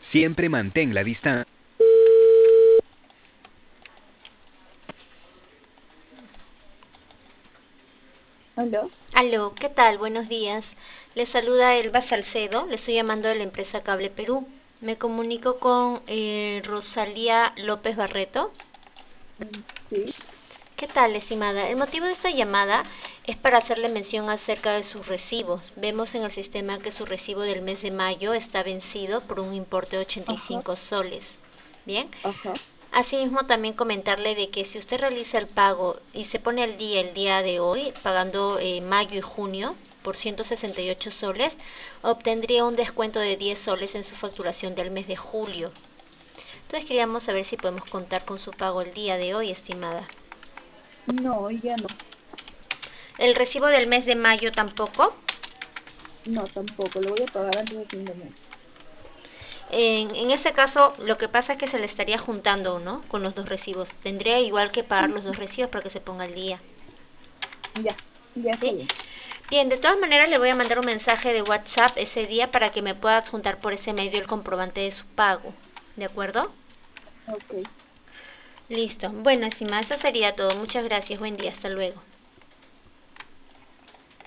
Siempre mantén la distancia. ¿Aló? Aló, ¿qué tal? Buenos días. Le saluda Elba Salcedo, le estoy llamando de la empresa Cable Perú. Me comunico con Rosalía López Barreto. Sí. ¿Qué tal, estimada? El motivo de esta llamada es para hacerle mención acerca de sus recibos. Vemos en el sistema que su recibo del mes de mayo está vencido por un importe de Ajá, 85 soles. Bien. ajá. Asimismo, también comentarle de que si usted realiza el pago y se pone al día el día de hoy, pagando mayo y junio por 168 soles, obtendría un descuento de 10 soles en su facturación del mes de julio. Entonces queríamos saber si podemos contar con su pago el día de hoy, estimada. No, ya no. ¿El recibo del mes de mayo tampoco? No, tampoco. Lo voy a pagar antes de fin de mes. En ese caso, lo que pasa es que se le estaría juntando, ¿no? Con los dos recibos. Tendría igual que pagar los dos recibos para que se ponga al día. Ya, ya está ¿Sí? bien. Bien, de todas maneras le voy a mandar un mensaje de WhatsApp ese día para que me pueda adjuntar por ese medio el comprobante de su pago. ¿De acuerdo? Ok. Listo. Bueno, estimada, eso sería todo. Muchas gracias. Buen día. Hasta luego.